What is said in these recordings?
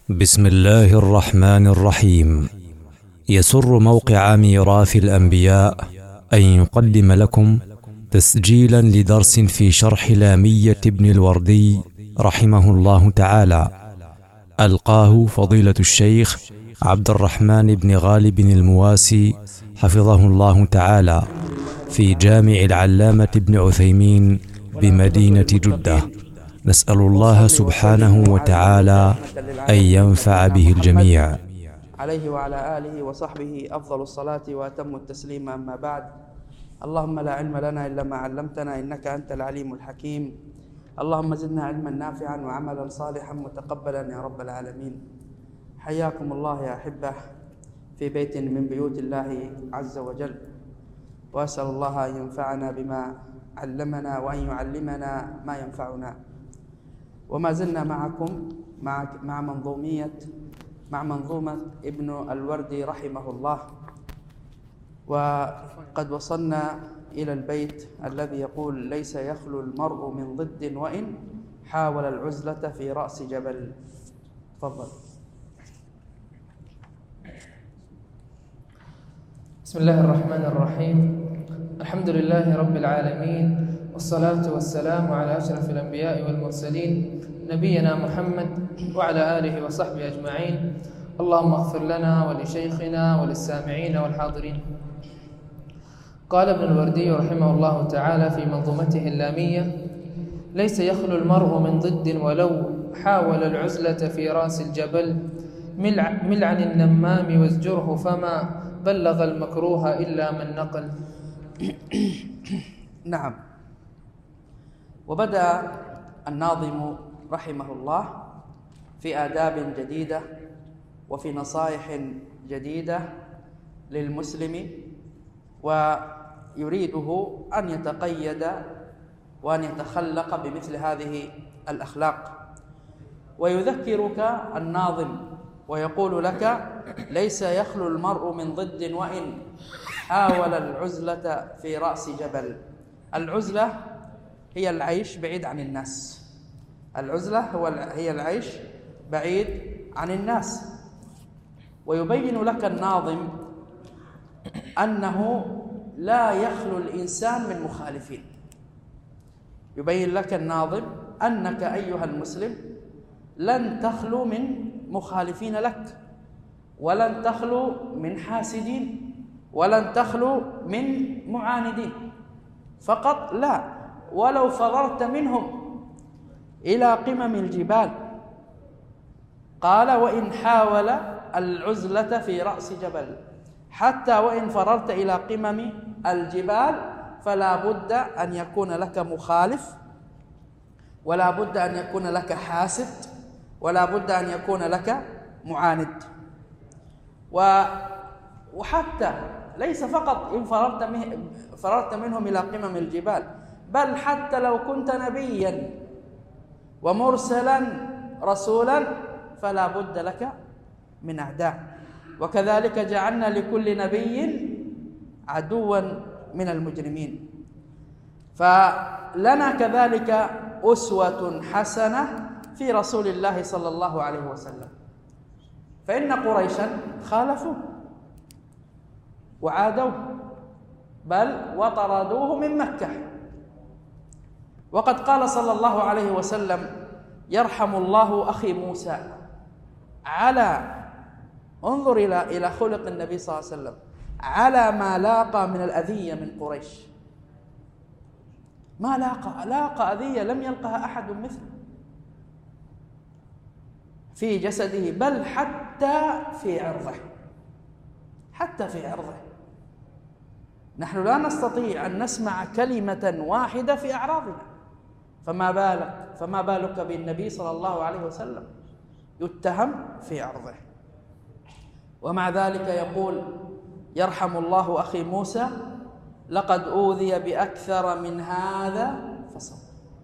بسم الله الرحمن الرحيم. يسر موقع ميراث الأنبياء أن يقدم لكم تسجيلا لدرس في شرح لامية ابن الوردي رحمه الله تعالى، ألقاه فضيلة الشيخ عبد الرحمن بن غالب المواسي حفظه الله تعالى في جامع العلامة ابن عثيمين بمدينة جدة. نسأل الله سبحانه وتعالى أن ينفع به الجميع. عليه وعلى آله وصحبه أفضل الصلاة وأتم التسليم، أما بعد. اللهم لا علم لنا إلا ما علمتنا إنك أنت العليم الحكيم. اللهم زدنا علما نافعا وعملا صالحا متقبلا يا رب العالمين. حياكم الله يا أحبة في بيت من بيوت الله عز وجل، وأسأل الله أن ينفعنا بما علمنا وأن يعلمنا ما ينفعنا. وما زلنا معكم مع منظومة ابن الوردي رحمه الله، وقد وصلنا إلى البيت الذي يقول: ليس يخلو المرء من ضد وإن حاول العزلة في رأس جبل. تفضل. بسم الله الرحمن الرحيم. الحمد لله رب العالمين، والصلاة والسلام على أشرف الأنبياء والمرسلين نبينا محمد وعلى آله وصحبه أجمعين. اللهم اغفر لنا ولشيخنا وللسامعين والحاضرين. قال ابن الوردي رحمه الله تعالى في منظومته اللامية: ليس يخلو المرء من ضد ولو حاول العزلة في رأس الجبل، مل عن النمام وازجره فما بلغ المكروه إلا من نقل. نعم. وبدأ الناظم رحمه الله في آداب جديدة وفي نصائح جديدة للمسلم، ويريده أن يتقيد وأن يتخلق بمثل هذه الأخلاق. ويذكرك الناظم ويقول لك: ليس يخلو المرء من ضد وإن حاول العزلة في رأس جبل. العزلة هي العيش بعيد عن الناس. العزلة هي العيش بعيد عن الناس. ويبين لك الناظم أنه لا يخلو الإنسان من مخالفين. يبين لك الناظم أنك أيها المسلم لن تخلو من مخالفين لك، ولن تخلو من حاسدين، ولن تخلو من معاندين فقط، لا، ولو فررت منهم إلى قمم الجبال. قال: وإن حاول العزلة في رأس جبل. حتى وإن فررت إلى قمم الجبال فلا بد أن يكون لك مخالف، ولا بد أن يكون لك حاسد، ولا بد أن يكون لك معاند. وحتى ليس فقط إن فررت منهم إلى قمم الجبال، بل حتى لو كنت نبيا ومرسلا رسولا فلا بد لك من أعداء. وكذلك جعلنا لكل نبي عدوا من المجرمين. فلنا كذلك أسوة حسنة في رسول الله صلى الله عليه وسلم. فإن قريشا خالفوه وعادوه، بل وطردوه من مكة. وقد قال صلى الله عليه وسلم: يرحم الله أخي موسى. انظر إلى خلق النبي صلى الله عليه وسلم على ما لاقى من الأذية من قريش. ما لاقى أذية لم يلقها أحد مثله في جسده، بل حتى في عرضه. حتى في عرضه. نحن لا نستطيع أن نسمع كلمة واحدة في أعراضنا، فما بالك بالنبي صلى الله عليه وسلم يتهم في عرضه. ومع ذلك يقول: يرحم الله أخي موسى، لقد أوذي بأكثر من هذا فصبر.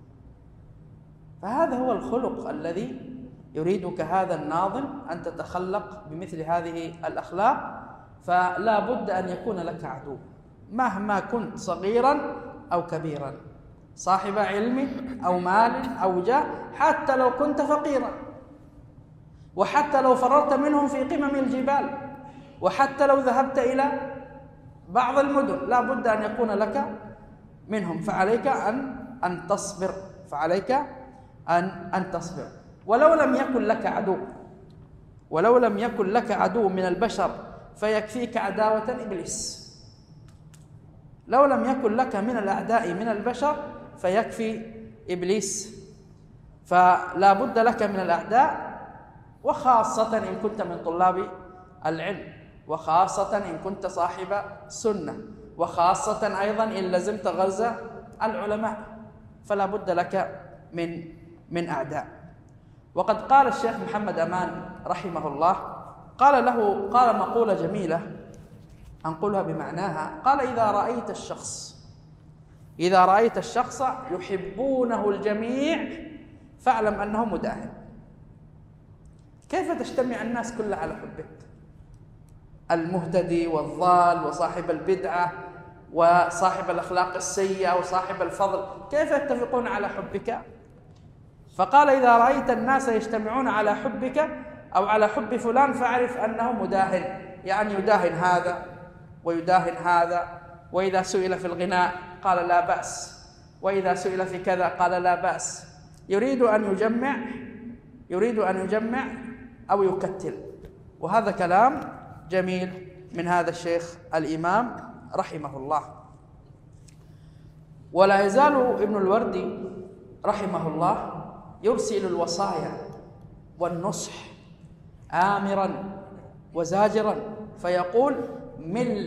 فهذا هو الخلق الذي يريدك هذا الناظم أن تتخلق بمثل هذه الأخلاق. فلا بد أن يكون لك عدو مهما كنت صغيرا أو كبيرا، صاحب علم أو مال أو جاه، حتى لو كنت فقيرا. وحتى لو فررت منهم في قمم الجبال، وحتى لو ذهبت إلى بعض المدن لا بد أن يكون لك منهم، فعليك أن تصبر، فعليك أن تصبر. ولو لم يكن لك عدو، ولو لم يكن لك عدو من البشر فيكفيك عداوة إبليس. لو لم يكن لك من الأعداء من البشر فيكفي إبليس. فلا بد لك من الأعداء، وخاصة إن كنت من طلاب العلم، وخاصة إن كنت صاحب سنة، وخاصة أيضا إن لزمت غرز العلماء، فلا بد لك من أعداء. وقد قال الشيخ محمد أمان رحمه الله، قال مقولة جميلة أنقلها بمعناها. قال: إذا رأيت الشخص يحبونه الجميع فاعلم أنه مداهن. كيف تجتمع الناس كلها على حبك؟ المهتدي والضال وصاحب البدعة وصاحب الأخلاق السيئة وصاحب الفضل، كيف يتفقون على حبك؟ فقال: إذا رأيت الناس يجتمعون على حبك أو على حب فلان فاعرف أنه مداهن، يعني يداهن هذا ويداهن هذا، وإذا سئل في الغناء قال لا بأس، وإذا سئل في كذا قال لا بأس، يريد أن يجمع أو يكتل. وهذا كلام جميل من هذا الشيخ الإمام رحمه الله. ولا يزال ابن الوردي رحمه الله يرسل الوصايا والنصح آمرا وزاجرا، فيقول: مل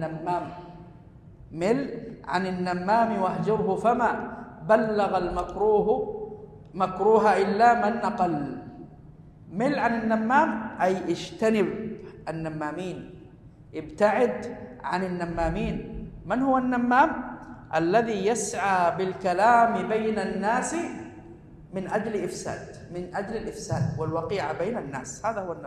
عن النمام واهجره، فما بلغ مكروه إلا من نقل. مل عن النمام أي اجتنب النمامين، ابتعد عن النمامين. من هو النمام؟ الذي يسعى بالكلام بين الناس من أجل الإفساد والوقيعة بين الناس، هذا هو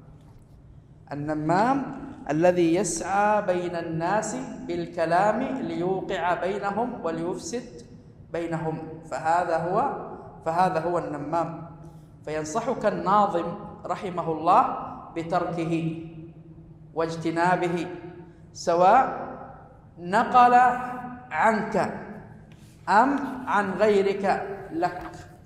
النمام الذي يسعى بين الناس بالكلام ليوقع بينهم وليفسد بينهم، فهذا هو النمام. فينصحك الناظم رحمه الله بتركه واجتنابه، سواء نقل عنك أم عن غيرك لك،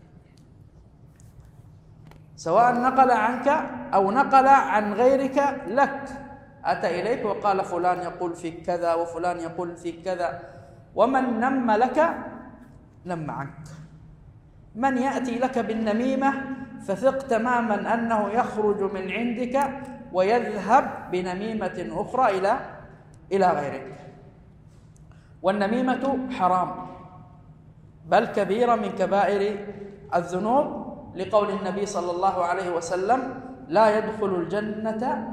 سواء نقل عنك أو نقل عن غيرك لك. أتى إليك وقال: فلان يقول فيك كذا وفلان يقول فيك كذا، ومن نم لك نم عنك. من يأتي لك بالنميمة فثق تماما أنه يخرج من عندك ويذهب بنميمة أخرى إلى غيرك. والنميمة حرام، بل كبيرة من كبائر الذنوب، لقول النبي صلى الله عليه وسلم: لا يدخل الجنة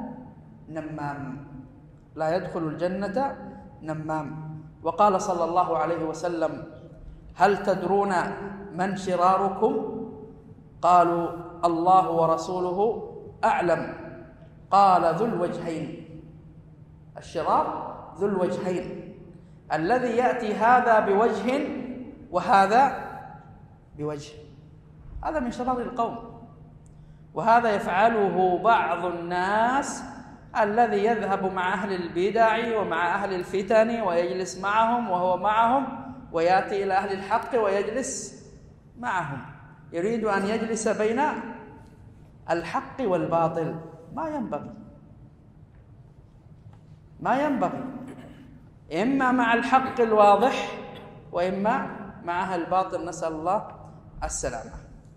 نمام. وقال صلى الله عليه وسلم: هل تدرون من شراركم؟ قالوا: الله ورسوله أعلم. قال: ذو الوجهين. الشرار ذو الوجهين، الذي يأتي هذا بوجه وهذا بوجه، هذا من شرار القوم. وهذا يفعله بعض الناس، الذي يذهب مع أهل البدع ومع أهل الفتن ويجلس معهم وهو معهم، ويأتي إلى أهل الحق ويجلس معهم، يريد أن يجلس بين الحق والباطل. ما ينبغي، إما مع الحق الواضح وإما مع أهل الباطل، نسأل الله السلامة.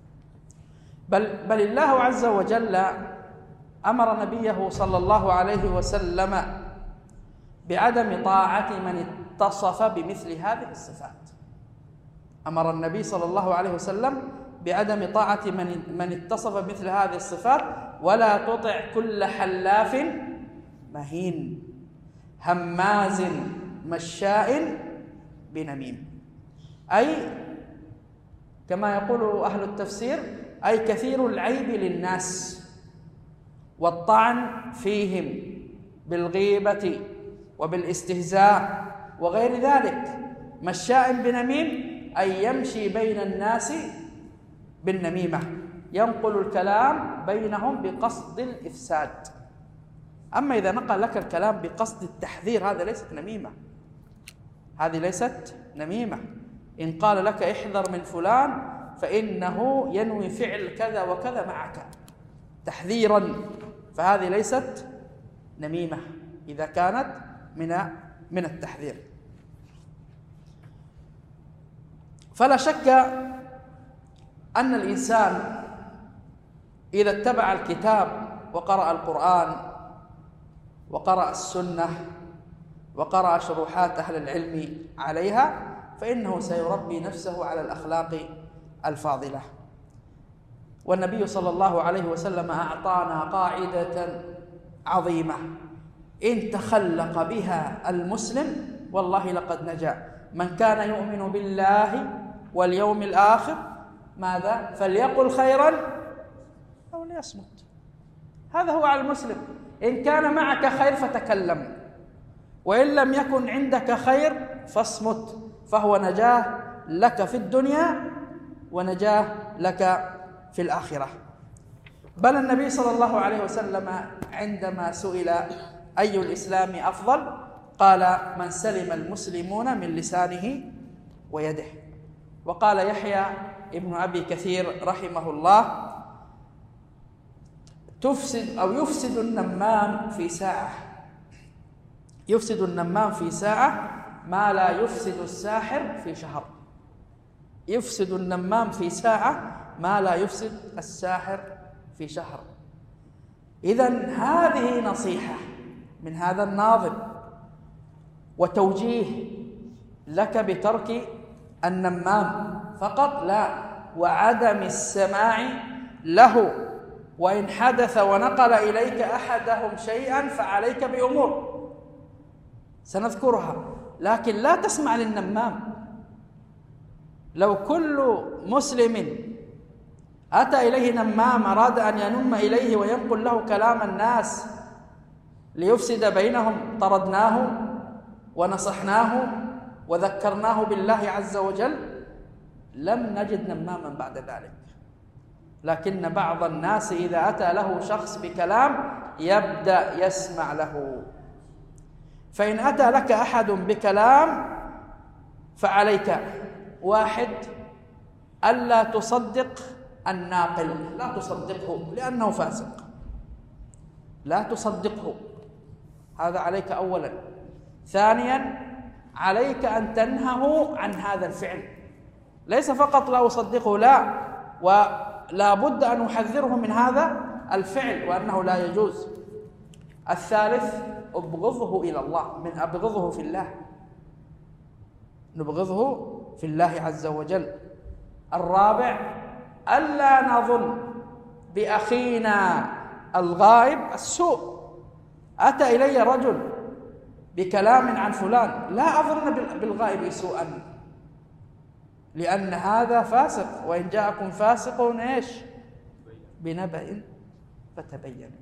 بل الله عز وجل أمر نبيه صلى الله عليه وسلم بعدم طاعة من اتصف بمثل هذه الصفات. أمر النبي صلى الله عليه وسلم بعدم طاعة من اتصف بمثل هذه الصفات: ولا تطع كل حلاف مهين هماز مشاء بنميم. أي كما يقول أهل التفسير: أي كثير العيب للناس والطعن فيهم بالغيبة وبالاستهزاء وغير ذلك. مشاء بنميم أي يمشي بين الناس بالنميمة، ينقل الكلام بينهم بقصد الإفساد. أما إذا نقل لك الكلام بقصد التحذير هذا ليست نميمة، هذه ليست نميمة. إن قال لك احذر من فلان فإنه ينوي فعل كذا وكذا معك تحذيرا، فهذه ليست نميمة إذا كانت من التحذير. فلا شك أن الإنسان إذا اتبع الكتاب وقرأ القرآن وقرأ السنة وقرأ شروحات أهل العلم عليها فإنه سيربي نفسه على الأخلاق الفاضلة. والنبي صلى الله عليه وسلم أعطانا قاعدة عظيمة إن تخلق بها المسلم والله لقد نجا: من كان يؤمن بالله واليوم الآخر ماذا؟ فليقل خيرا أو ليصمت. هذا هو على المسلم. إن كان معك خير فتكلم، وإن لم يكن عندك خير فاصمت، فهو نجاه لك في الدنيا ونجاه لك في الآخرة. بل النبي صلى الله عليه وسلم عندما سئل أي الإسلام أفضل قال: من سلم المسلمون من لسانه ويده. وقال يحيى ابن أبي كثير رحمه الله: يفسد النمام في ساعة، يفسد النمام في ساعة ما لا يفسد الساحر في شهر. يفسد النمام في ساعة ما لا يفسد الساحر في شهر. إذن هذه نصيحة من هذا الناظم وتوجيه لك بترك النمام فقط لا، وعدم السماع له. وإن حدث ونقل إليك أحدهم شيئا فعليك بأمور سنذكرها، لكن لا تسمع للنمام. لو كل مسلم أتى إليه نمام أراد أن ينم إليه وينقل له كلام الناس ليفسد بينهم طردناه ونصحناه وذكرناه بالله عز وجل، لم نجد نماما بعد ذلك. لكن بعض الناس إذا أتى له شخص بكلام يبدأ يسمع له. فإن أتى لك أحد بكلام فعليك: واحد، ألا تصدق الناقل، لا تصدقه لأنه فاسق، لا تصدقه، هذا عليك أولا. ثانيا، عليك أن تنهه عن هذا الفعل، ليس فقط لا أصدقه، لا، ولا بد أن أحذره من هذا الفعل وأنه لا يجوز. الثالث، أبغضه إلى الله، من أبغضه في الله، نبغضه في الله عز وجل. الرابع، ألا نظن بأخينا الغائب السوء. أتى إلي رجل بكلام عن فلان، لا أظن بالغائب سوءا، لأن هذا فاسق، وإن جاءكم فاسق بنبأ فتبينوا.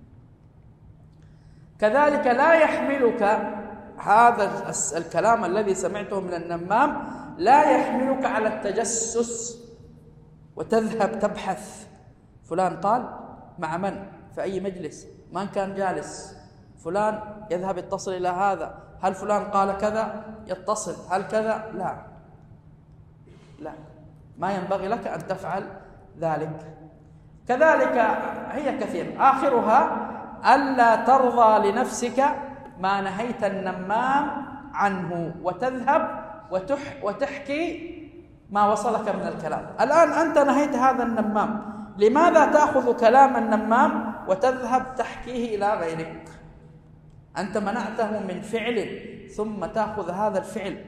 كذلك لا يحملك هذا الكلام الذي سمعته من النمام لا يحملك على التجسس وتذهب تبحث فلان قال مع من في أي مجلس، من كان جالس، فلان يذهب يتصل إلى هذا، هل فلان قال كذا، يتصل، هل كذا، لا، ما ينبغي لك أن تفعل ذلك. كذلك هي كثير، آخرها ألا ترضى لنفسك ما نهيت النمام عنه وتذهب وتحكي ما وصلك من الكلام. الآن أنت نهيت هذا النمام، لماذا تأخذ كلام النمام وتذهب تحكيه إلى غيرك؟ أنت منعته من فعل ثم تأخذ هذا الفعل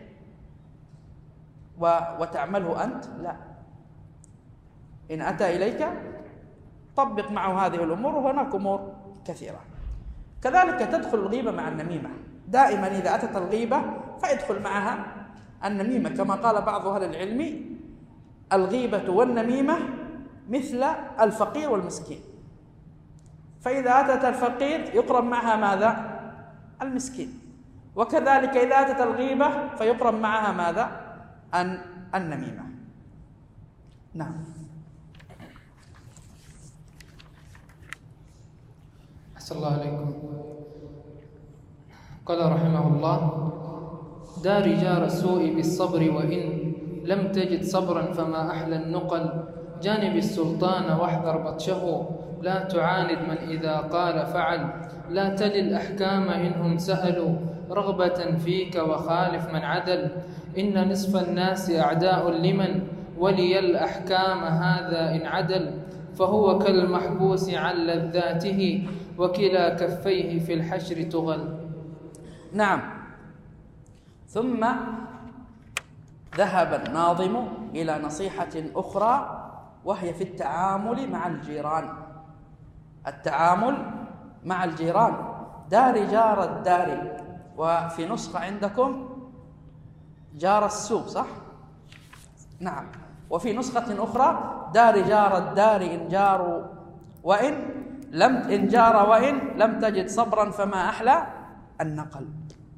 وتعمله أنت؟ لا. إن أتى إليك طبق معه هذه الأمور، وهناك أمور كثيرة. كذلك تدخل الغيبة مع النميمة، دائما إذا أتت الغيبة فيدخل معها النميمة، كما قال بعض أهل العلم: الغيبة والنميمة مثل الفقير والمسكين. فإذا أتت الفقير يقرن معها ماذا؟ المسكين. وكذلك إذا أتت الغيبة فيقرن معها ماذا؟ النميمة. نعم. أحسن الله عليكم. قال رحمه الله: دار جار السوء بالصبر، وإن لم تجد صبرا فما أحلى النقل. جانب السلطان واحذر بطشه، لا تعاند من إذا قال فعل. لا تل الأحكام إنهم سألوا رغبة فيك، وخالف من عدل. إن نصف الناس أعداء لمن ولي الأحكام هذا إن عدل. فهو كالمحبوس عن لذاته، وكلا كفيه في الحشر تغل. نعم. ثم ذهب الناظم إلى نصيحة أخرى، وهي في التعامل مع الجيران. التعامل مع الجيران. دار جار الدار، وفي نسخة عندكم جار السوء، صح؟ نعم. وفي نسخة أخرى دار جار الدار إن جاروا إن جار وإن لم تجد صبرا فما أحلى النقل.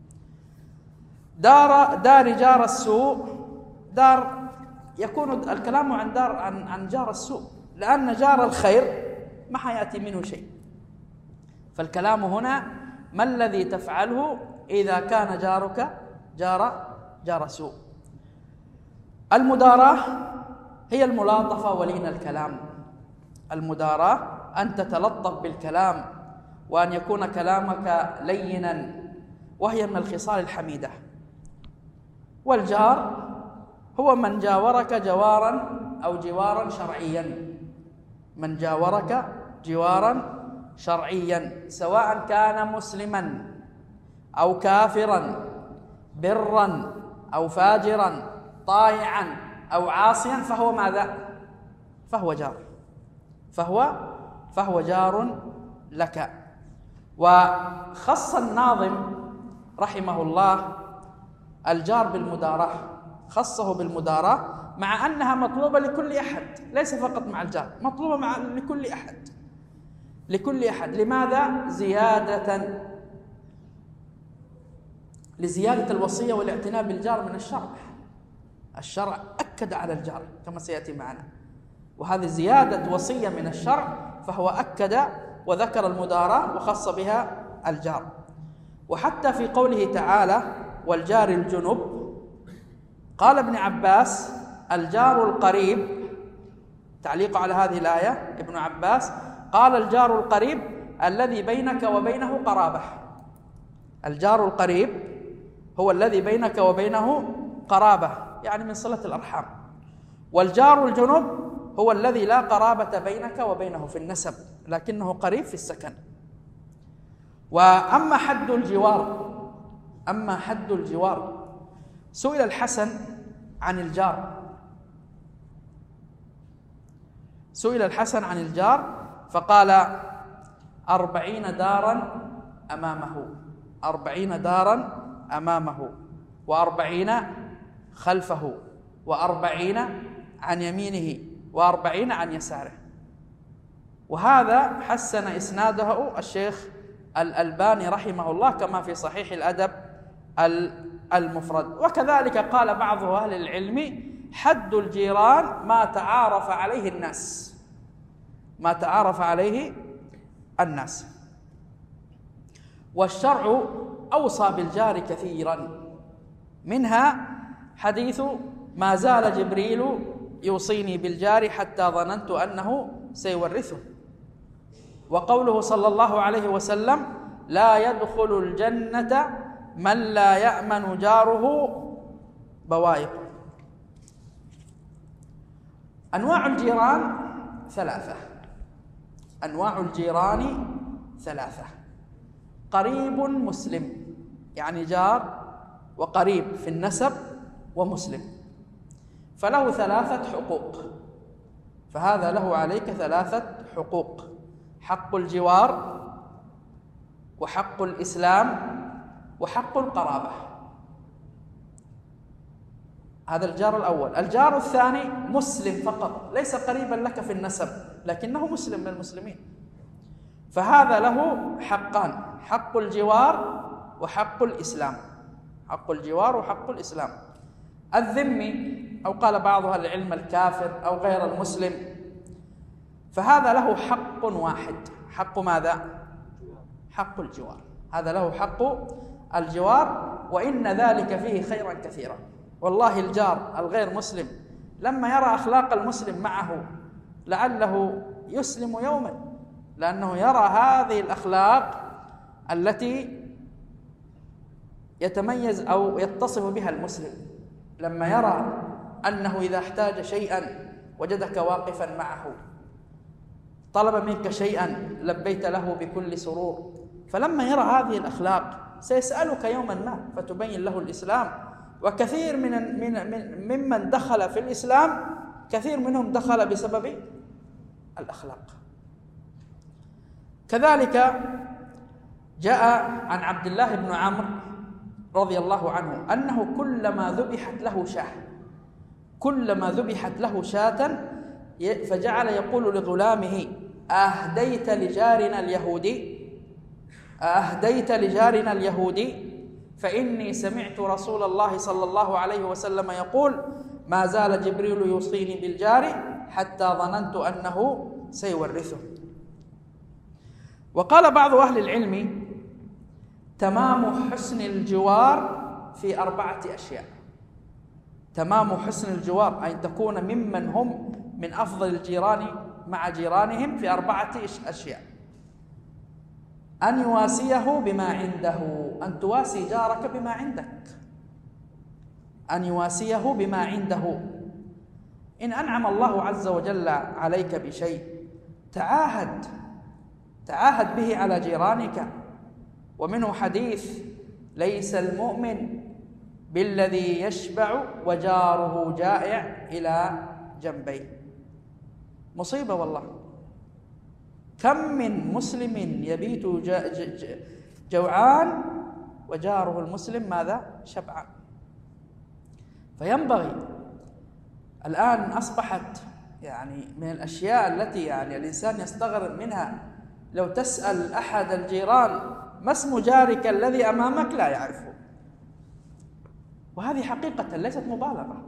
دار جار السوء، دار يكون الكلام عن جار السوء، لأن جار الخير ما حيأتي منه شيء. فالكلام هنا ما الذي تفعله إذا كان جارك جار سوء. المداراة هي الملاطفة ولين الكلام. المداراة أن تتلطف بالكلام، وأن يكون كلامك لينا، وهي من الخصال الحميدة. والجار هو من جاورك جوارا أو جوارا شرعيا، من جاورك جوارا شرعيا، سواء كان مسلما أو كافرا، برا أو فاجرا، طائعا أو عاصيا، فهو ماذا؟ فهو جار، فهو جار لك. وخص الناظم رحمه الله الجار بالمداراة، خصه بالمداراة، مع أنها مطلوبة لكل أحد، ليس فقط مع الجار، مطلوبة لكل أحد. لماذا؟ لزيادة الوصية والاعتناء بالجار من الشرع. الشرع أكد على الجار كما سيأتي معنا، وهذه زيادة وصية من الشرع، فهو أكد وذكر المداراة وخص بها الجار. وحتى في قوله تعالى والجار الجنب، قال ابن عباس الجار القريب، تعليق على هذه الآية ابن عباس قال الجار القريب الذي بينك وبينه قرابة. الجار القريب هو الذي بينك وبينه قرابة، يعني من صلة الأرحام. والجار الجنب هو الذي لا قرابة بينك وبينه في النسب، لكنه قريب في السكن. وأما حد الجوار، سئل الحسن عن الجار، فقال 40 دارا أمامه، و40 خلفه، و40 عن يمينه، و40 عن يساره. وهذا حسن إسناده الشيخ الألباني رحمه الله كما في صحيح الأدب المفرد. وكذلك قال بعض أهل العلم حد الجيران ما تعارف عليه الناس. والشرع أوصى بالجار كثيرا، منها حديث ما زال جبريل يوصيني بالجار حتى ظننت أنه سيورثه، وقوله صلى الله عليه وسلم لا يدخل الجنة من لا يأمن جاره بوائقه. أنواع الجيران ثلاثة. قريب مسلم، يعني جار وقريب في النسب ومسلم، فله 3 حقوق، فهذا له عليك 3 حقوق: حق الجوار، وحق الإسلام، وحق القرابة. هذا الجار الأول. الجار الثاني مسلم فقط، ليس قريبا لك في النسب، لكنه مسلم من المسلمين، فهذا له حقان: حق الجوار وحق الإسلام. الذمي، أو قال بعض أهل العلم الكافر أو غير المسلم، فهذا له حق واحد. حق ماذا؟ حق الجوار، هذا له حق الجوار، وإن ذلك فيه خيرا كثيرا. والله الجار الغير مسلم لما يرى أخلاق المسلم معه لعله يسلم يوما، لأنه يرى هذه الأخلاق التي يتميز أو يتصف بها المسلم، لما يرى أنه إذا احتاج شيئا وجدك واقفا معه، طلب منك شيئا لبيت له بكل سرور، فلما يرى هذه الأخلاق سيسألك يوما ما فتبين له الإسلام. وكثير ممن دخل في الإسلام كثير منهم دخل بسبب الأخلاق. كذلك جاء عن عبد الله بن عمرو رضي الله عنه أنه كلما ذبحت له شاة فجعل يقول لغلامه: أهديت لجارنا اليهودي فإني سمعت رسول الله صلى الله عليه وسلم يقول: ما زال جبريل يوصيني بالجار حتى ظننت أنه سيورثه. وقال بعض أهل العلم: تمام حسن الجوار في 4 أشياء. تمام حسن الجوار أن تكون ممن هم من أفضل الجيران مع جيرانهم في 4 أشياء: أن يواسيه بما عنده، أن تواسي جارك بما عندك، أن يواسيه بما عنده. إن أنعم الله عز وجل عليك بشيء تعاهد به على جيرانك. ومنه حديث: ليس المؤمن بالذي يشبع وجاره جائع إلى جنبيه. مصيبة والله، كم من مسلم يبيت جوعان وجاره المسلم ماذا؟ شبعان. فينبغي الآن أصبحت من الأشياء التي الإنسان يستغرب منها، لو تسأل أحد الجيران: ما اسم جارك الذي أمامك؟ لا يعرفه. وهذه حقيقة ليست مبالغة.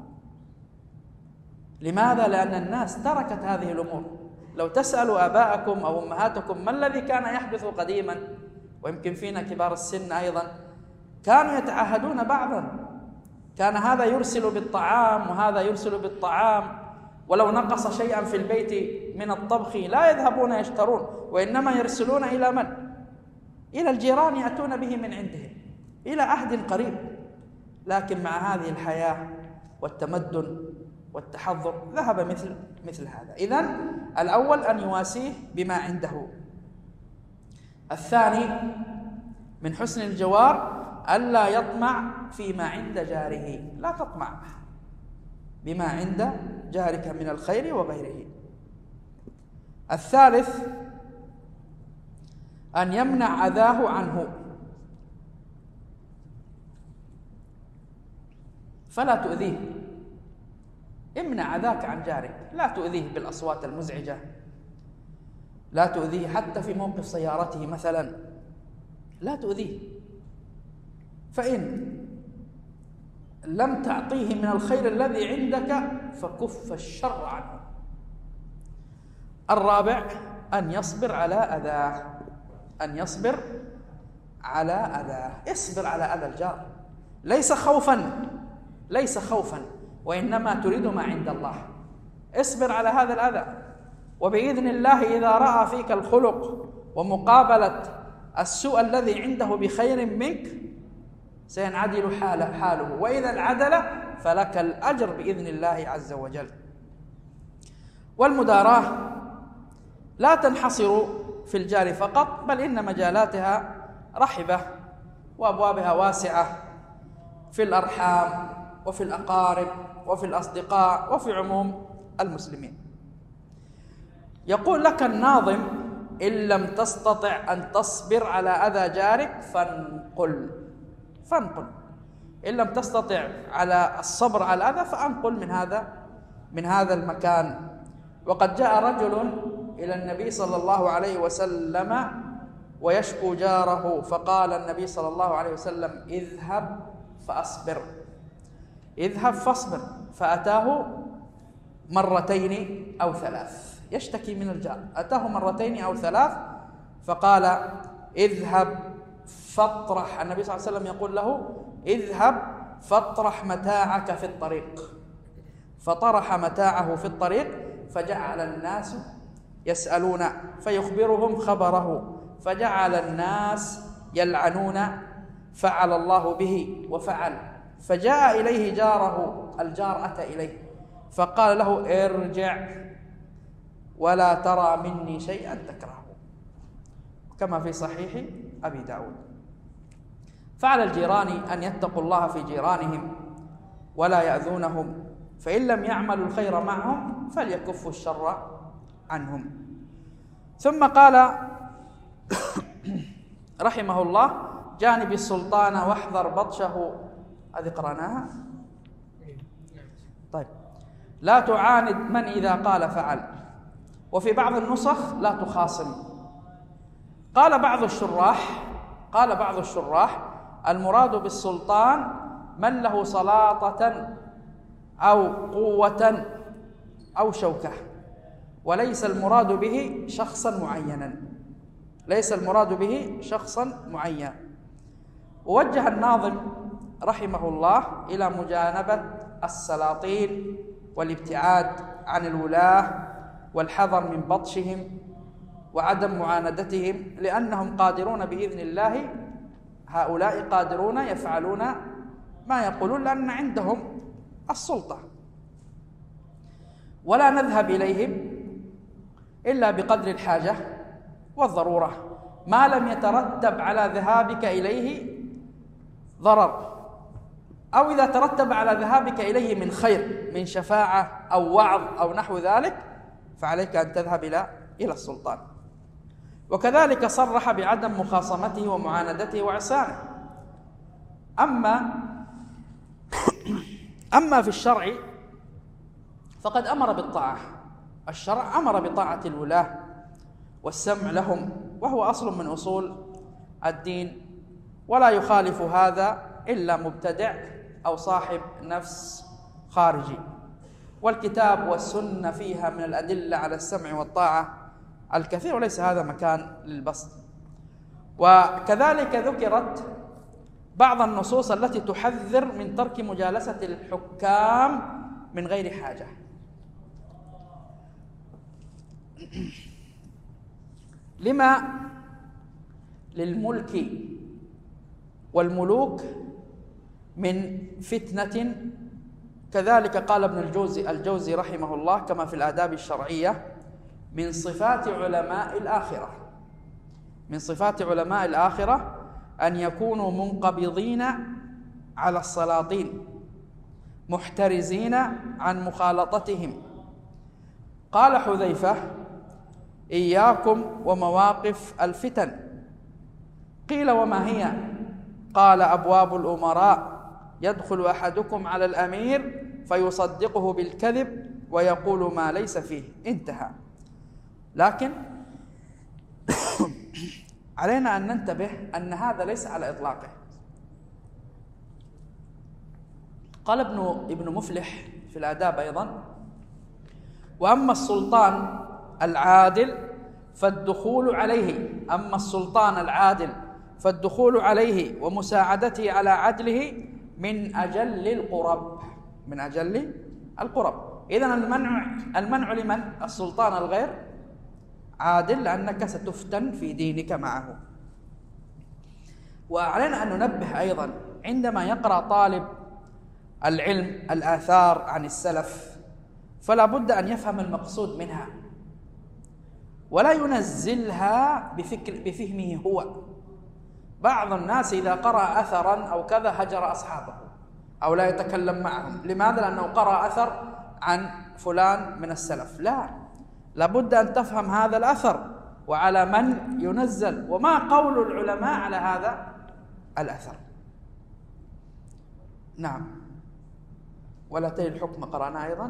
لماذا؟ لأن الناس تركت هذه الأمور. لو تسألوا آباءكم أو أمهاتكم ما الذي كان يحدث قديما، ويمكن فينا كبار السن أيضا، كانوا يتعاهدون بعضا، كان هذا يرسل بالطعام وهذا يرسل بالطعام، ولو نقص شيئا في البيت من الطبخ لا يذهبون يشترون، وإنما يرسلون إلى من؟ إلى الجيران يأتون به من عندهم إلى عهد قريب. لكن مع هذه الحياة والتمدن والتحضر ذهب مثل هذا. إذن الأول أن يواسيه بما عنده. الثاني من حسن الجوار ألا يطمع فيما عند جاره، لا تطمع بما عند جارك من الخير وغيره. الثالث أن يمنع أذاه عنه، فلا تؤذيه. امنع أذاك عن جارك، لا تؤذيه بالأصوات المزعجة، لا تؤذيه حتى في موقف سيارته مثلا، لا تؤذيه. فإن لم تعطيه من الخير الذي عندك فكف الشر عنه. الرابع أن يصبر على أذاه، أن يصبر على أذاه. اصبر على أذى الجار، ليس خوفا وإنما تريد ما عند الله. اصبر على هذا الأذى، وبإذن الله إذا رأى فيك الخلق ومقابلة السوء الذي عنده بخير منك سينعدل حاله، وإذا انعدل فلك الأجر بإذن الله عز وجل. والمداراة لا تنحصر في الجار فقط، بل إن مجالاتها رحبة وأبوابها واسعة، في الأرحام وفي الأقارب وفي الأصدقاء وفي عموم المسلمين. يقول لك الناظم: إن لم تستطع أن تصبر على أذى جارك فانقل. إن لم تستطع على الصبر على الأذى فأنقل من هذا المكان. وقد جاء رجل إلى النبي صلى الله عليه وسلم ويشكو جاره، فقال النبي صلى الله عليه وسلم: اذهب فاصبر. فأتاه 2 أو 3 يشتكي من الجار، أتاه 2 أو 3 فقال: اذهب فاطرح، النبي صلى الله عليه وسلم يقول له اذهب فاطرح متاعك في الطريق، فطرح متاعه في الطريق، فجعل الناس يسألون فيخبرهم خبره، فجعل الناس يلعنون، فعل الله به وفعل. فجاء إليه جاره، الجار أتى إليه فقال له ارجع ولا ترى مني شيئا تكرهه، كما في صحيح أبي داود. فعلى الجيران أن يتقوا الله في جيرانهم ولا يأذونهم، فإن لم يعملوا الخير معهم فليكفوا الشر عنهم. ثم قال رحمه الله جانب السلطان واحذر بطشه، هذه قرأناها. طيب، لا تعاند من إذا قال فعل، وفي بعض النسخ لا تخاصم. قال بعض الشراح المراد بالسلطان من له سلاطة أو قوة أو شوكة، وليس المراد به شخصا معينا، ليس المراد به شخصا معين. ووجه الناظم رحمه الله إلى مجانبة السلاطين والابتعاد عن الولاة والحذر من بطشهم وعدم معاندتهم، لأنهم قادرون بإذن الله، هؤلاء قادرون يفعلون ما يقولون لأن عندهم السلطة، ولا نذهب إليهم إلا بقدر الحاجة والضرورة، ما لم يترتب على ذهابك إليه ضرر، أو إذا ترتب على ذهابك إليه من خير، من شفاعة أو وعظ أو نحو ذلك، فعليك أن تذهب إلى السلطان. وكذلك صرح بعدم مخاصمته ومعاندته وعصيانه. أما في الشرع فقد أمر بالطاعة، الشرع أمر بطاعة الولاة والسمع لهم، وهو أصل من أصول الدين، ولا يخالف هذا إلا مبتدع أو صاحب نفس خارجي. والكتاب والسنة فيها من الأدلة على السمع والطاعة الكثير، وليس هذا مكان للبسط. وكذلك ذكرت بعض النصوص التي تحذر من ترك مجالسة الحكام من غير حاجة. لما للملك والملوك من فتنة. كذلك قال ابن الجوزي رحمه الله كما في الآداب الشرعية من صفات علماء الآخرة، من صفات علماء الآخرة أن يكونوا منقبضين على السلاطين محترزين عن مخالطتهم. قال حذيفة إياكم ومواقف الفتن. قيل وما هي؟ قال أبواب الأمراء يدخل أحدكم على الأمير فيصدقه بالكذب ويقول ما ليس فيه، انتهى. لكن علينا أن ننتبه أن هذا ليس على إطلاقه. قال ابن مفلح في الآداب أيضا وأما السلطان العادل فالدخول عليه، أما السلطان العادل فالدخول عليه ومساعدته على عدله من أجل القرب، من أجل القرب. إذن المنع لمن؟ السلطان الغير عادل، لأنك ستفتن في دينك معه. وعلينا أن ننبه أيضا عندما يقرأ طالب العلم الآثار عن السلف فلا بد أن يفهم المقصود منها ولا ينزلها بفهمه هو. بعض الناس إذا قرأ أثرا أو كذا هجر أصحابه أو لا يتكلم معهم. لماذا؟ لأنه قرأ أثر عن فلان من السلف. لا، لابد أن تفهم هذا الأثر وعلى من ينزل وما قول العلماء على هذا الأثر. نعم. ولا تلي الحكم قرأنا أيضا.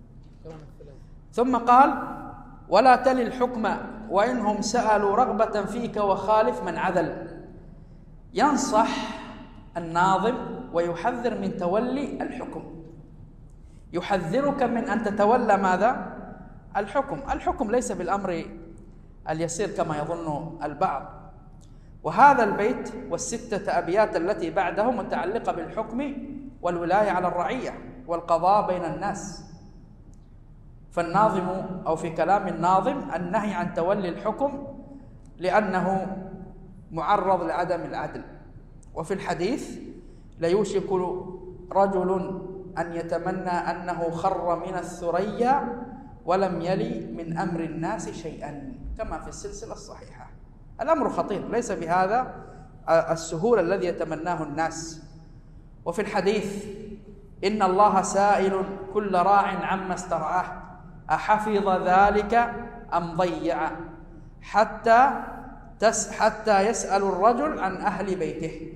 ثم قال ولا تلي الحكم وإنهم سألوا رغبة فيك وخالف من عدل. ينصح الناظم ويحذر من تولي الحكم، يحذرك من أن تتولى ماذا؟ الحكم. الحكم ليس بالأمر اليسير كما يظن البعض، وهذا البيت والستة أبيات التي بعده متعلقة بالحكم والولاية على الرعية والقضاء بين الناس. فالناظم أو في كلام الناظم النهي عن تولي الحكم لأنه معرض لعدم العدل. وفي الحديث ليوشك رجل أن يتمنى أنه خر من الثريا ولم يلي من أمر الناس شيئا، كما في السلسلة الصحيحة. الأمر خطير، ليس بهذا السهولة الذي يتمناه الناس. وفي الحديث إن الله سائل كل راع عما استرعاه أحفظ ذلك أم ضيع، حتى يسأل الرجل عن أهل بيته.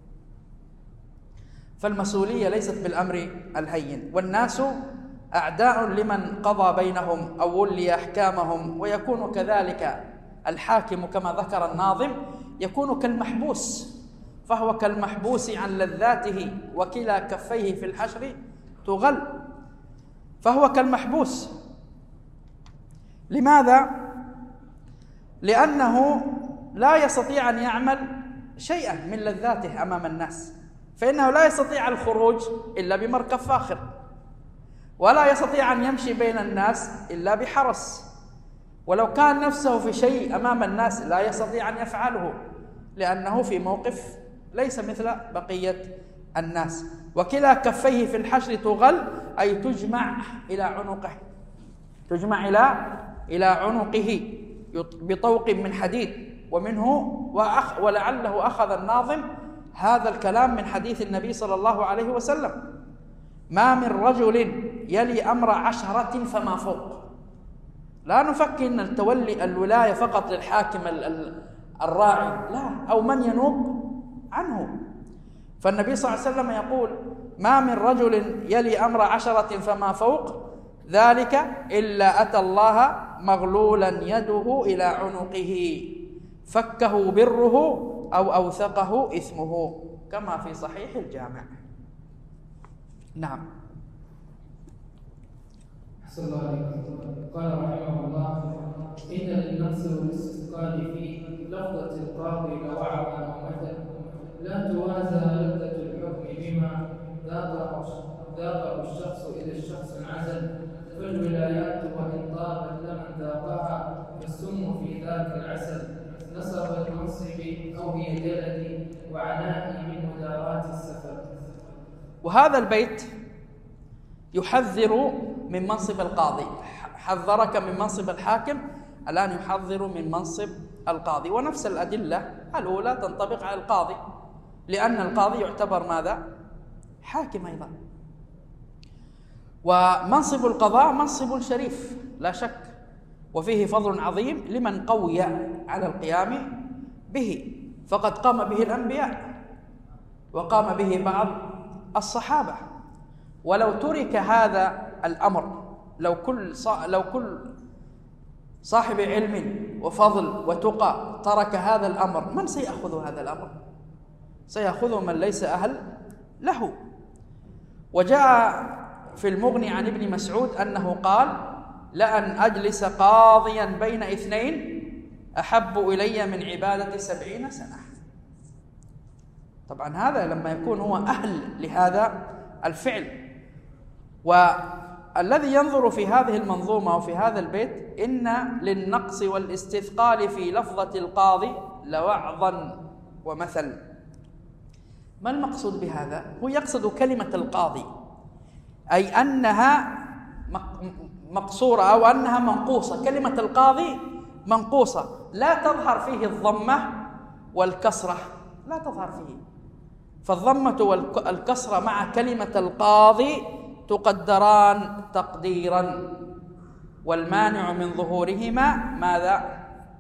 فالمسؤولية ليست بالأمر الهين، والناس أعداء لمن قضى بينهم أو ولي أحكامهم. ويكون كذلك الحاكم كما ذكر الناظم يكون كالمحبوس، فهو كالمحبوس عن لذاته وكلا كفيه في الحشر تغل. فهو كالمحبوس. لماذا؟ لأنه لا يستطيع أن يعمل شيئا من لذاته أمام الناس، فإنه لا يستطيع الخروج إلا بمركب فاخر، ولا يستطيع أن يمشي بين الناس إلا بحرس، ولو كان نفسه في شيء أمام الناس لا يستطيع أن يفعله لأنه في موقف ليس مثل بقية الناس. وكلا كفيه في الحشر تغل، أي تجمع إلى عنقه، تجمع إلى عنقه بطوق من حديد. ومنه ولعله أخذ الناظم هذا الكلام من حديث النبي صلى الله عليه وسلم: ما من رجل يلي أمر 10 فما فوق. لا نفكر أن الولاية فقط للحاكم الراعي، لا، أو من ينوب عنه. فالنبي صلى الله عليه وسلم يقول: ما من رجل يلي أمر 10 فما فوق ذلك إلا أتى الله مغلولا يده إلى عنقه فكه بره أو أوثقه إثمه، كما في صحيح الجامع. نعم. أحسن الله عليكم. قال رحمه الله: إن للنقص والاستثقال في لفظة القاضي لوعظا أو مثل، لا توازى لذة الحكم بما ذاقه الشخص إذا الشخص انعزل. فالولايات وإن طابت لمن ذاقها فالسم في ذاك العسل. نصب المنصب أو هي جلدي وعنائي من مداراة السفر. وهذا البيت يحذر من منصب القاضي. حذرك من منصب الحاكم، الآن يحذر من منصب القاضي. ونفس الأدلة الأولى تنطبق على القاضي، لأن القاضي يعتبر ماذا؟ حاكم أيضا. ومنصب القضاء منصب شريف لا شك، وفيه فضل عظيم لمن قوي على القيام به، فقد قام به الأنبياء وقام به بعض الصحابة. ولو ترك هذا الأمر، لو كل صاحب علم وفضل وتقى ترك هذا الأمر، من سيأخذ هذا الأمر؟ سيأخذه من ليس أهل له. وجاء في المغني عن ابن مسعود أنه قال: لأن أجلس قاضيا بين 2 أحب إلي من عبادة 70 سنة. طبعا هذا لما يكون هو أهل لهذا الفعل. والذي ينظر في هذه المنظومة وفي هذا البيت: إن للنقص والاستثقال في لفظة القاضي لوعظا ومثل. ما المقصود بهذا؟ هو يقصد كلمة القاضي، أي أنها مقصورة أو أنها منقوصة. كلمة القاضي منقوصة، لا تظهر فيه الضمة والكسرة، لا تظهر فيه. فالضمة والكسرة مع كلمة القاضي تقدران تقديرا، والمانع من ظهورهما ماذا؟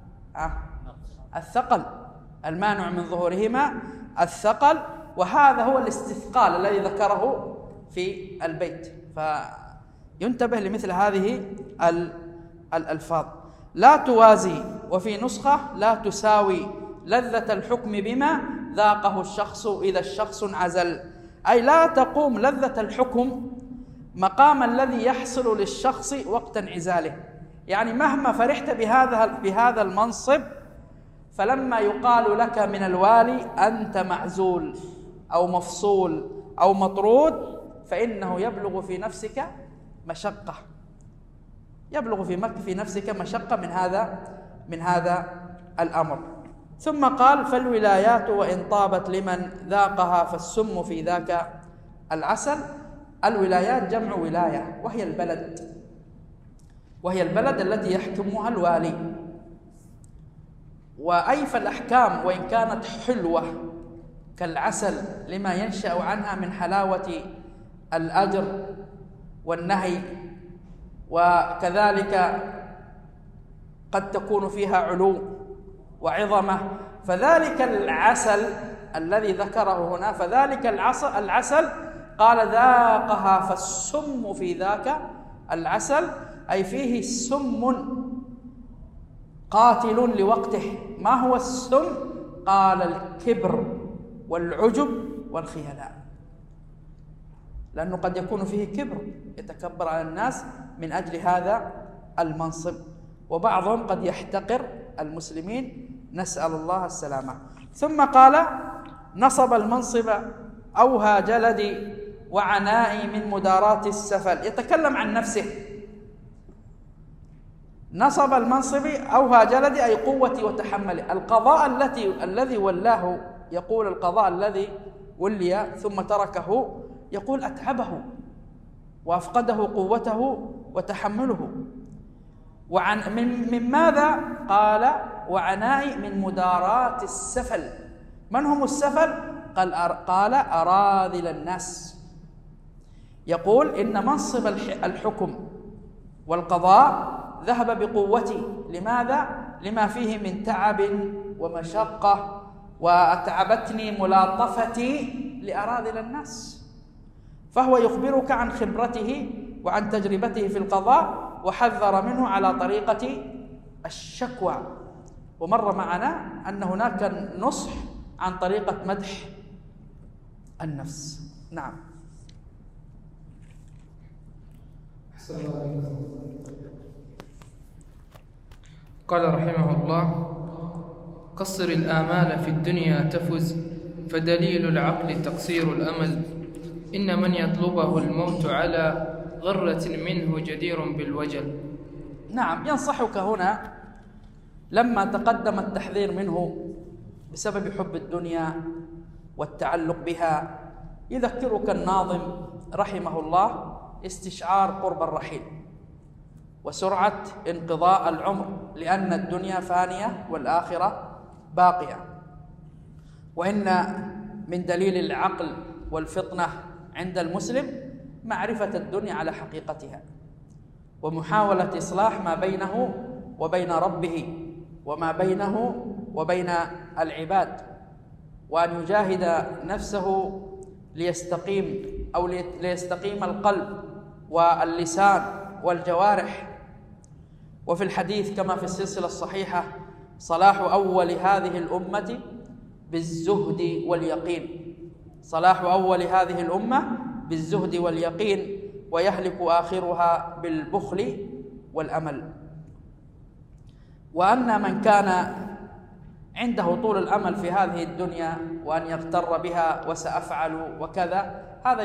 الثقل. المانع من ظهورهما الثقل، وهذا هو الاستثقال الذي ذكره في البيت. فينتبه لمثل هذه الألفاظ. لا توازي، وفي نسخة لا تساوي لذة الحكم بما ذاقه الشخص إذا الشخص انعزل، أي لا تقوم لذة الحكم مقام الذي يحصل للشخص وقت انعزاله. يعني مهما فرحت بهذا المنصب فلما يقال لك من الوالي أنت معزول أو مفصول أو مطرود فإنه يبلغ في نفسك مشقة، يبلغ في نفسك مشقة من هذا الأمر. ثم قال: فالولايات وإن طابت لمن ذاقها فالسم في ذاك العسل. الولايات جمع ولاية، وهي البلد التي يحكمها الوالي. وأيف الأحكام وإن كانت حلوة كالعسل لما ينشأ عنها من حلاوة الأجر والنهي، وكذلك قد تكون فيها علو وعظمة، فذلك العسل الذي ذكره هنا، فذلك العسل قال: ذاقها فالسم في ذاك العسل، أي فيه سم قاتل لوقته. ما هو السم؟ قال: الكبر والعجب والخيلاء، لأنه قد يكون فيه كبر، يتكبر على الناس من أجل هذا المنصب، وبعضهم قد يحتقر المسلمين، نسأل الله السلامة. ثم قال: نصب المنصب أوهى جلدي وعنائي من مداراة السفل. يتكلم عن نفسه. نصب المنصب أوهى جلدي أي قوتي وتحملي. القضاء الذي ولاه، يقول القضاء الذي ولي ثم تركه، يقول أتعبه وأفقده قوته وتحمله. من ماذا؟ قال: وعنائي من مداراة السفل. من هم السفل؟ قال: أراذل الناس. يقول: إن منصب الحكم والقضاء ذهب بقوتي. لماذا؟ لما فيه من تعب ومشقة، وأتعبتني ملاطفتي لأراذل الناس. فهو يخبرك عن خبرته وعن تجربته في القضاء، وحذر منه على طريقة الشكوى. ومر معنا أن هناك نصح عن طريقة مدح النفس. نعم. قال رحمه الله: قصر الآمال في الدنيا تفز، فدليل العقل تقصير الأمل. إن من يطلبه الموت على غرة منه جدير بالوجل. نعم، ينصحك هنا لما تقدم التحذير منه بسبب حب الدنيا والتعلق بها، يذكرك الناظم رحمه الله استشعار قرب الرحيل وسرعة انقضاء العمر، لأن الدنيا فانية والآخرة باقية. وإن من دليل العقل والفطنة عند المسلم معرفة الدنيا على حقيقتها، ومحاولة إصلاح ما بينه وبين ربه وما بينه وبين العباد، وأن يجاهد نفسه ليستقيم القلب واللسان والجوارح. وفي الحديث كما في السلسلة الصحيحة: صلاح أول هذه الأمة بالزهد واليقين. صلاح أول هذه الأمة بالزهد واليقين، ويهلك آخرها بالبخل والأمل. وأن من كان عنده طول الأمل في هذه الدنيا وأن يغتر بها وسأفعل وكذا، هذا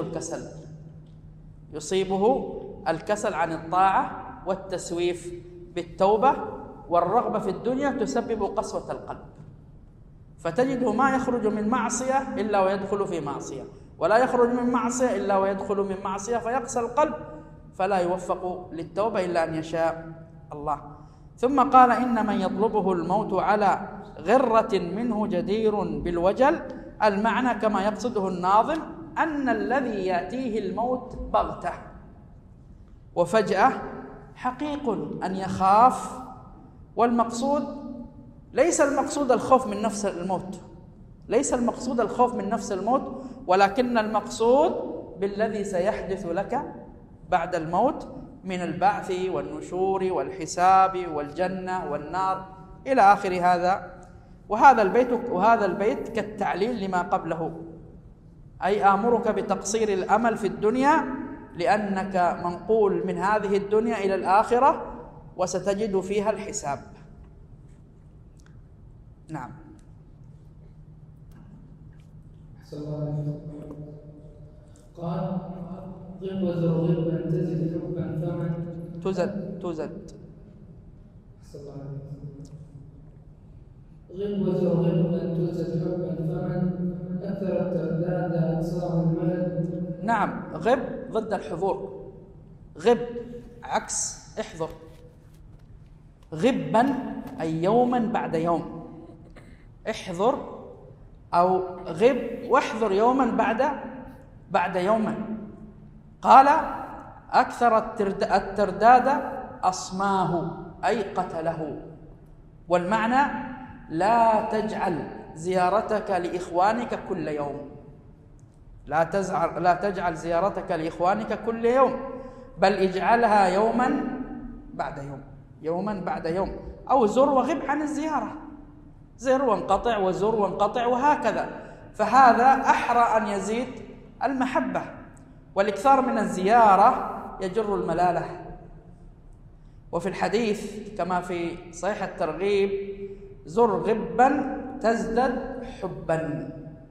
يصيبه الكسل عن الطاعة والتسويف بالتوبة. والرغبة في الدنيا تسبب قسوة القلب، فتجده ما يخرج من معصية إلا ويدخل في معصية، ولا يخرج من معصية إلا ويدخل من معصية، فيقسى القلب فلا يوفق للتوبة إلا أن يشاء الله. ثم قال: إن من يطلبه الموت على غرة منه جدير بالوجل. المعنى كما يقصده الناظم أن الذي يأتيه الموت بغتة وفجأة حقيق أن يخاف. والمقصود ليس المقصود الخوف من نفس الموت، ليس المقصود الخوف من نفس الموت، ولكن المقصود بالذي سيحدث لك بعد الموت من البعث والنشور والحساب والجنة والنار إلى آخر هذا. وهذا البيت كالتعليل لما قبله، أي آمرك بتقصير الأمل في الدنيا، لأنك منقول من هذه الدنيا إلى الآخرة وستجد فيها الحساب. نعم. قال غب وزر غبا تزد حبا فمن تزد غب وزر غبا تزد حبا فمن أكثر الترداد أقصاه الملل. نعم، غب ضد الحضور، غب عكس احضر، غبا أي يوما بعد يوم، احضر أو غب واحضر يوما بعد يوم. قال أكثر الترداد أصماه أي قتله، والمعنى لا تجعل زيارتك لإخوانك كل يوم، لا تجعل زيارتك لإخوانك كل يوم، بل اجعلها يوما بعد يوم، يوما بعد يوم، أو زر وغب عن الزيارة، زر وانقطع وزر وانقطع وهكذا. فهذا أحرى أن يزيد المحبة، والإكثار من الزيارة يجر الملالة. وفي الحديث كما في صحيح الترغيب: زر غبا تزدد حبا.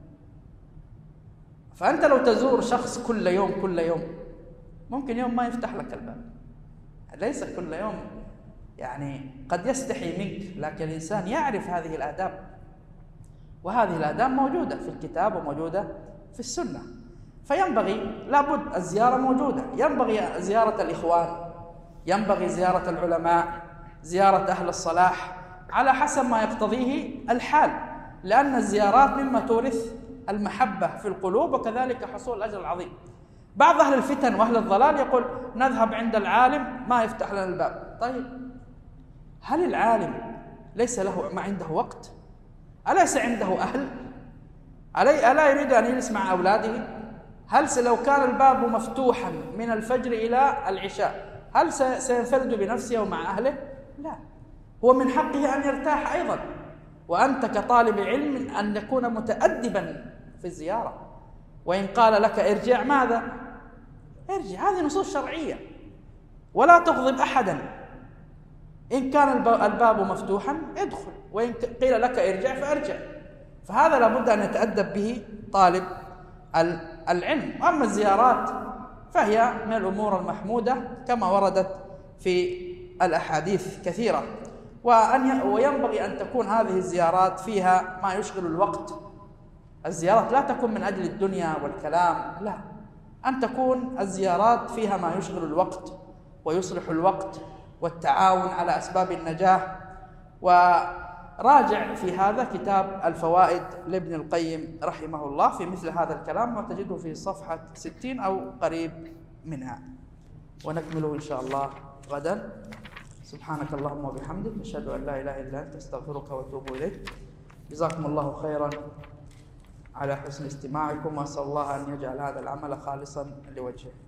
فأنت لو تزور شخص كل يوم ممكن يوم ما يفتح لك الباب، ليس كل يوم، يعني قد يستحي منك، لكن الإنسان يعرف هذه الآداب، وهذه الآداب موجودة في الكتاب وموجودة في السنة. فينبغي لابد الزيارة موجودة، ينبغي زيارة الإخوان، ينبغي زيارة العلماء، زيارة أهل الصلاح على حسب ما يقتضيه الحال، لأن الزيارات مما تورث المحبة في القلوب، وكذلك حصول الأجر العظيم. بعض أهل الفتن وأهل الضلال يقول نذهب عند العالم ما يفتح لنا الباب. طيب، هل العالم ليس له ما عنده وقت؟ أليس عنده أهل؟ ألا يريد أن يجلس مع أولاده؟ هل لو كان الباب مفتوحا من الفجر إلى العشاء هل سينفرد بنفسه ومع أهله؟ لا، هو من حقه أن يرتاح أيضا. وأنت كطالب علم أن تكون متأدبا في الزيارة، وإن قال لك ارجع ماذا؟ ارجع، هذه نصوص شرعية، ولا تغضب أحدا. إن كان الباب مفتوحا ادخل، وإن قيل لك ارجع فارجع. فهذا لابد أن يتأدب به طالب العلم. أما الزيارات فهي من الأمور المحمودة كما وردت في الأحاديث كثيرة، وينبغي أن تكون هذه الزيارات فيها ما يشغل الوقت. الزيارات لا تكون من أجل الدنيا والكلام، لا، أن تكون الزيارات فيها ما يشغل الوقت ويصلح الوقت والتعاون على أسباب النجاح. وراجع في هذا كتاب الفوائد لابن القيم رحمه الله في مثل هذا الكلام، وتجده في صفحة 60 أو قريب منها. ونكمله إن شاء الله غدا. سبحانك اللهم وبحمدك، أشهد أن لا إله إلا أنت، أستغفرك وأتوب إليك. جزاكم الله خيرا على حسن استماعكم، وأسأل الله أن يجعل هذا العمل خالصا لوجهه.